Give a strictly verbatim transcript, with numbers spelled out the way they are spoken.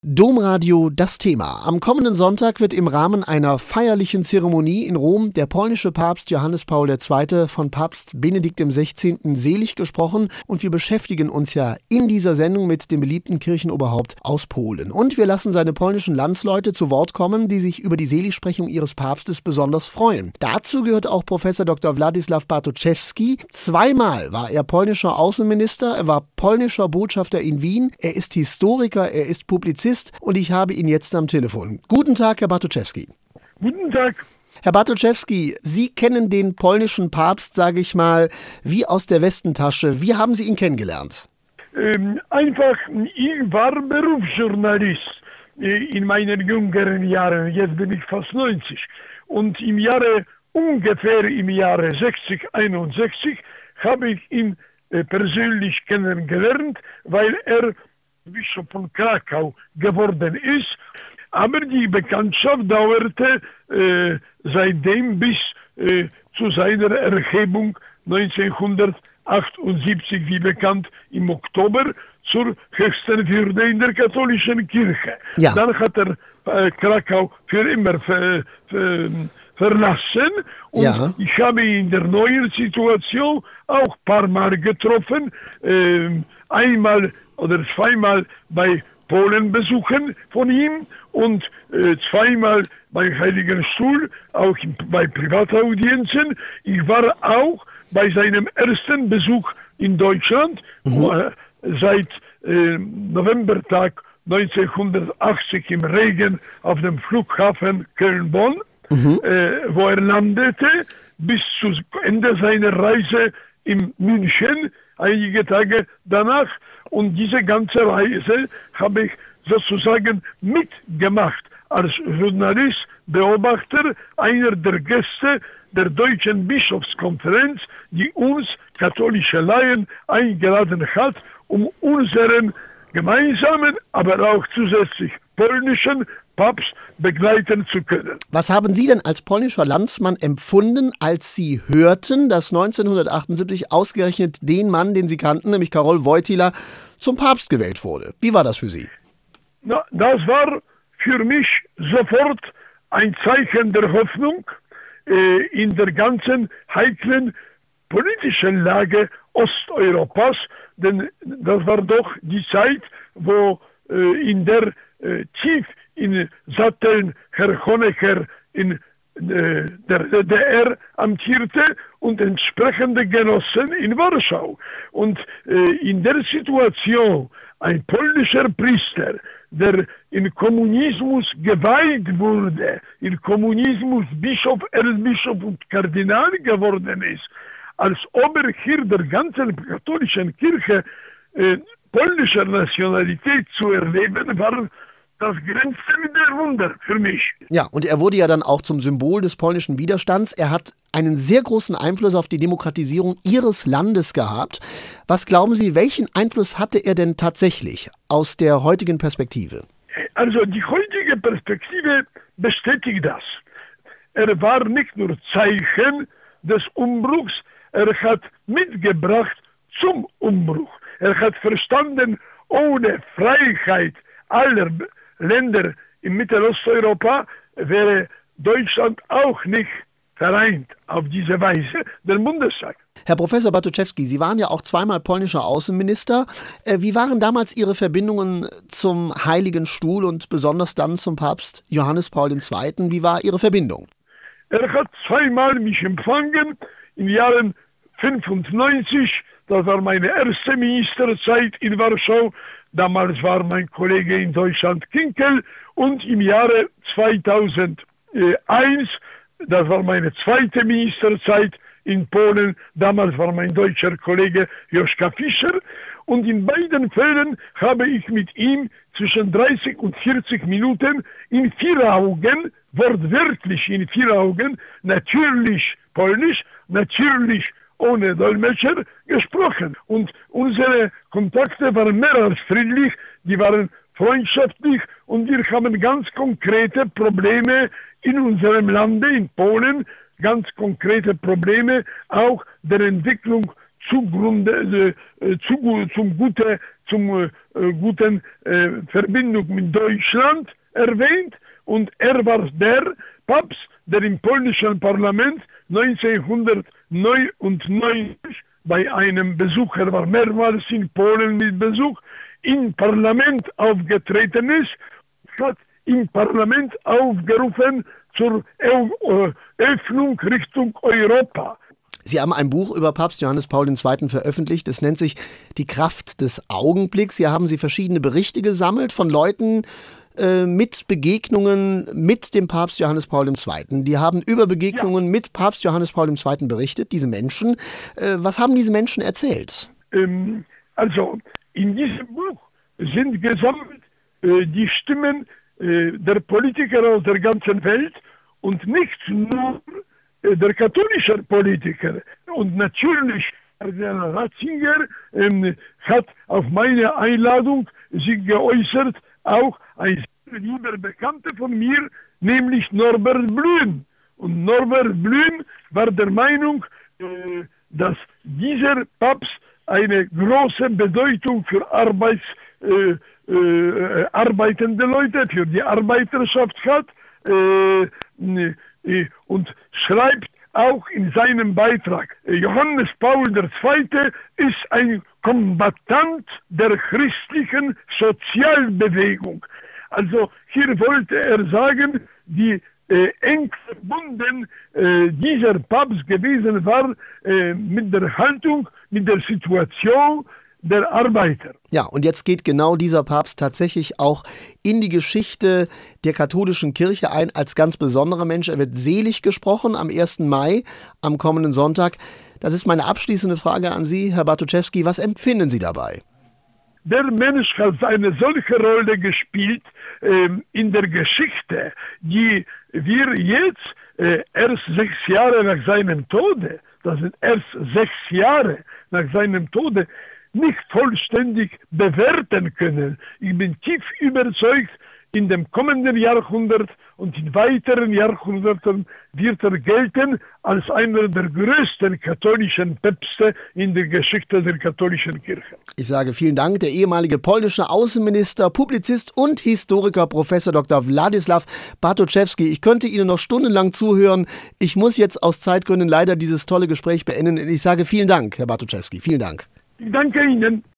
Domradio das Thema. Am kommenden Sonntag wird im Rahmen einer feierlichen Zeremonie in Rom der polnische Papst Johannes Paul der Zweite von Papst Benedikt der Sechzehnte selig gesprochen und wir beschäftigen uns ja in dieser Sendung mit dem beliebten Kirchenoberhaupt aus Polen. Und wir lassen seine polnischen Landsleute zu Wort kommen, die sich über die Seligsprechung ihres Papstes besonders freuen. Dazu gehört auch Professor Doktor Władysław Bartoszewski. Zweimal war er polnischer Außenminister, er war polnischer Botschafter in Wien, er ist Historiker, er ist Publizist und ich habe ihn jetzt am Telefon. Guten Tag, Herr Bartoszewski. Guten Tag. Herr Bartoszewski, Sie kennen den polnischen Papst, sage ich mal, wie aus der Westentasche. Wie haben Sie ihn kennengelernt? Ähm, einfach, ich war Berufsjournalist äh, in meinen jüngeren Jahren. Jetzt bin ich fast neunzig. Und im Jahre, ungefähr im Jahre sechzig, einundsechzig, habe ich ihn äh, persönlich kennengelernt, weil er Bischof von Krakau geworden ist, aber die Bekanntschaft dauerte äh, seitdem bis äh, zu seiner Erhebung neunzehnhundertachtundsiebzig, wie bekannt, im Oktober zur höchsten Würde in der katholischen Kirche. Ja. Dann hat er äh, Krakau für immer ver, ver, verlassen und Ja. ich habe ihn in der neuen Situation auch ein paar Mal getroffen, äh, einmal oder zweimal bei Polen besuchen von ihm und äh, zweimal beim Heiligen Stuhl, auch in, bei Privataudienzen. Ich war auch bei seinem ersten Besuch in Deutschland, mhm. wo, äh, seit äh, Novembertag neunzehnhundertachtzig im Regen auf dem Flughafen Köln-Bonn, mhm. äh, wo er landete, bis zu Ende seiner Reise in München, einige Tage danach. Und diese ganze Reise habe ich sozusagen mitgemacht als Journalist, Beobachter, einer der Gäste der Deutschen Bischofskonferenz, die uns katholische Laien eingeladen hat, um unseren gemeinsamen, aber auch zusätzlich polnischen Papst begleiten zu können. Was haben Sie denn als polnischer Landsmann empfunden, als Sie hörten, dass neunzehnhundertachtundsiebzig ausgerechnet den Mann, den Sie kannten, nämlich Karol Wojtyła, zum Papst gewählt wurde? Wie war das für Sie? Na, das war für mich sofort ein Zeichen der Hoffnung äh, in der ganzen heiklen politischen Lage Osteuropas, denn das war doch die Zeit, wo äh, in der äh, tief in Satteln Herr Honecker in äh, der D D R amtierte und entsprechende Genossen in Warschau. Und äh, in der Situation ein polnischer Priester, der in Kommunismus geweiht wurde, in Kommunismus Bischof, Erzbischof und Kardinal geworden ist, als Oberhirn der ganzen katholischen Kirche äh, polnischer Nationalität zu erleben, war das grenzende Wunder für mich. Ja, und er wurde ja dann auch zum Symbol des polnischen Widerstands. Er hat einen sehr großen Einfluss auf die Demokratisierung Ihres Landes gehabt. Was glauben Sie, welchen Einfluss hatte er denn tatsächlich aus der heutigen Perspektive? Also die heutige Perspektive bestätigt das. Er war nicht nur Zeichen des Umbruchs, er hat mitgebracht zum Umbruch. Er hat verstanden, ohne Freiheit aller Länder in Mittelosteuropa wäre Deutschland auch nicht vereint auf diese Weise, der Bundestag. Herr Professor Bartoszewski, Sie waren ja auch zweimal polnischer Außenminister. Wie waren damals Ihre Verbindungen zum Heiligen Stuhl und besonders dann zum Papst Johannes Paul der Zweite? Wie war Ihre Verbindung? Er hat zweimal mich empfangen, im Jahr fünfundneunzig, das war meine erste Ministerzeit in Warschau. Damals war mein Kollege in Deutschland Kinkel und im Jahre zweitausendeins, das war meine zweite Ministerzeit in Polen, damals war mein deutscher Kollege Joschka Fischer und in beiden Fällen habe ich mit ihm zwischen dreißig und vierzig Minuten in vier Augen, wortwörtlich in vier Augen, natürlich Polnisch, natürlich ohne Dolmetscher gesprochen. Und unsere Kontakte waren mehr als friedlich, die waren freundschaftlich und wir haben ganz konkrete Probleme in unserem Lande, in Polen, ganz konkrete Probleme auch der Entwicklung zugrunde, äh, zu, zum Gute zum äh, guten äh, Verbindung mit Deutschland erwähnt. Und er war der Papst, der im polnischen Parlament neunzehnhundertneunundneunzig bei einem Besuch, er war mehrmals in Polen mit Besuch, im Parlament aufgetreten ist, hat im Parlament aufgerufen zur Öffnung Richtung Europa. Sie haben ein Buch über Papst Johannes Paul der Zweite. veröffentlicht. Es nennt sich Die Kraft des Augenblicks. Hier haben Sie verschiedene Berichte gesammelt von Leuten äh, mit Begegnungen mit dem Papst Johannes Paul der Zweite. Die haben über Begegnungen ja. mit Papst Johannes Paul der Zweite. berichtet, diese Menschen. Äh, was haben diese Menschen erzählt? Ähm, also, in diesem Buch sind gesammelt äh, die Stimmen äh, der Politiker aus der ganzen Welt und nicht nur der katholische Politiker. Und natürlich, Kardinal Ratzinger ähm, hat auf meine Einladung sich geäußert, auch ein lieber Bekannter von mir, nämlich Norbert Blüm. Und Norbert Blüm war der Meinung, äh, dass dieser Papst eine große Bedeutung für Arbeits, äh, äh, arbeitende Leute, für die Arbeiterschaft hat, äh, und schreibt auch in seinem Beitrag, Johannes Paul der Zweite. ist ein Kombattant der christlichen Sozialbewegung. Also hier wollte er sagen, die äh, eng verbunden äh, dieser Papst gewesen war äh, mit der Haltung, mit der Situation der Arbeiter. Ja, und jetzt geht genau dieser Papst tatsächlich auch in die Geschichte der katholischen Kirche ein als ganz besonderer Mensch. Er wird selig gesprochen am ersten Mai, am kommenden Sonntag. Das ist meine abschließende Frage an Sie, Herr Bartoszewski. Was empfinden Sie dabei? Der Mensch hat eine solche Rolle gespielt ähm, in der Geschichte, die wir jetzt äh, erst sechs Jahre nach seinem Tode, das sind erst sechs Jahre nach seinem Tode, nicht vollständig bewerten können. Ich bin tief überzeugt, in dem kommenden Jahrhundert und in weiteren Jahrhunderten wird er gelten als einer der größten katholischen Päpste in der Geschichte der katholischen Kirche. Ich sage vielen Dank, der ehemalige polnische Außenminister, Publizist und Historiker Professor Doktor Władysław Bartoszewski. Ich könnte Ihnen noch stundenlang zuhören. Ich muss jetzt aus Zeitgründen leider dieses tolle Gespräch beenden. Ich sage vielen Dank, Herr Bartoszewski. Vielen Dank. Danke Ihnen.